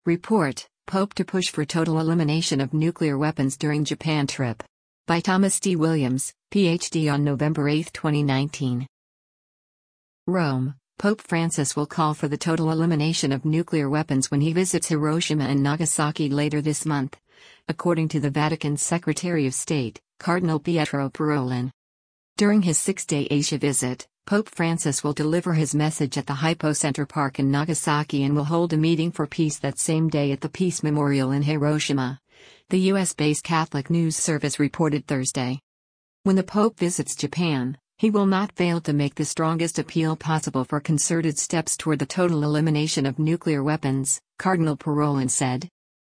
Report, Pope to push for total elimination of nuclear weapons during Japan trip. By Thomas D. Williams, Ph.D. on November 8, 2019. Rome, Pope Francis will call for the total elimination of nuclear weapons when he visits Hiroshima and Nagasaki later this month, according to the Vatican's Secretary of State, Cardinal Pietro Parolin. During his 6-day Asia visit, Pope Francis will deliver his message at the Hypo Center Park in Nagasaki and will hold a meeting for peace that same day at the Peace Memorial in Hiroshima, the U.S.-based Catholic News Service reported Thursday. When the Pope visits Japan, he will not fail to make the strongest appeal possible for concerted steps toward the total elimination of nuclear weapons, Cardinal Parolin said.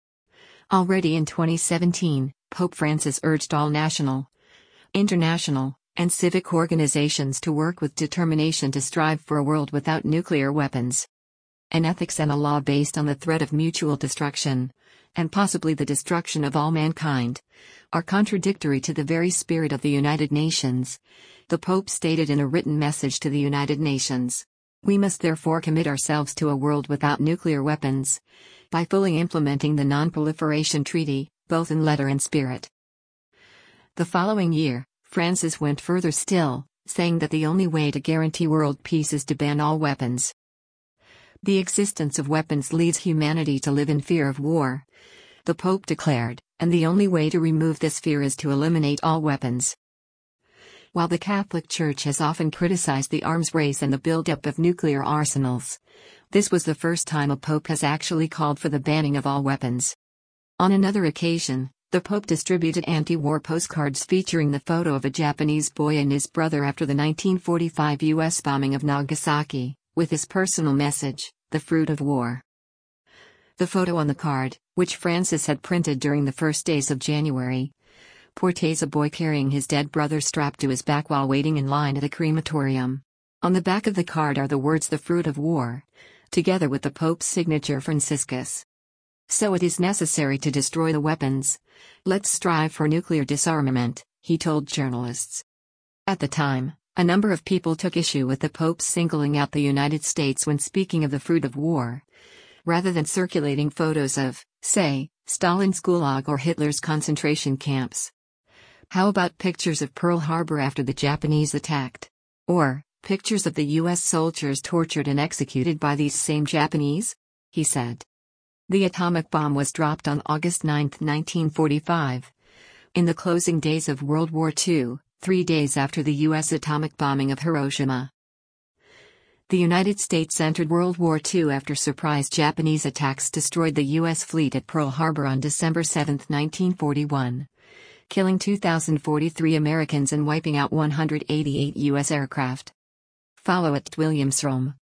Already in 2017, Pope Francis urged all national, international, and civic organizations to work with determination to strive for a world without nuclear weapons. An ethics and a law based on the threat of mutual destruction, and possibly the destruction of all mankind, are contradictory to the very spirit of the United Nations, the Pope stated in a written message to the United Nations. We must therefore commit ourselves to a world without nuclear weapons, by fully implementing the Non-Proliferation Treaty, both in letter and spirit. The following year, Francis went further still, saying that the only way to guarantee world peace is to ban all weapons. The existence of weapons leads humanity to live in fear of war, the Pope declared, and the only way to remove this fear is to eliminate all weapons. While the Catholic Church has often criticized the arms race and the buildup of nuclear arsenals, this was the first time a Pope has actually called for the banning of all weapons. On another occasion, the Pope distributed anti-war postcards featuring the photo of a Japanese boy and his brother after the 1945 U.S. bombing of Nagasaki, with his personal message, "The fruit of war." The photo on the card, which Francis had printed during the first days of January, portrays a boy carrying his dead brother strapped to his back while waiting in line at a crematorium. On the back of the card are the words "the fruit of war," together with the Pope's signature Franciscus. So it is necessary to destroy the weapons. Let's strive for nuclear disarmament, he told journalists. At the time, a number of people took issue with the Pope singling out the United States when speaking of the fruit of war, rather than circulating photos of, say, Stalin's Gulag or Hitler's concentration camps. How about pictures of Pearl Harbor after the Japanese attacked? Or, pictures of the U.S. soldiers tortured and executed by these same Japanese? He said. The atomic bomb was dropped on August 9, 1945. In the closing days of World War II, 3 days after the U.S. atomic bombing of Hiroshima. The United States entered World War II after surprise Japanese attacks destroyed the U.S. fleet at Pearl Harbor on December 7, 1941, killing 2,043 Americans and wiping out 188 U.S. aircraft. Follow @WilliamsRome.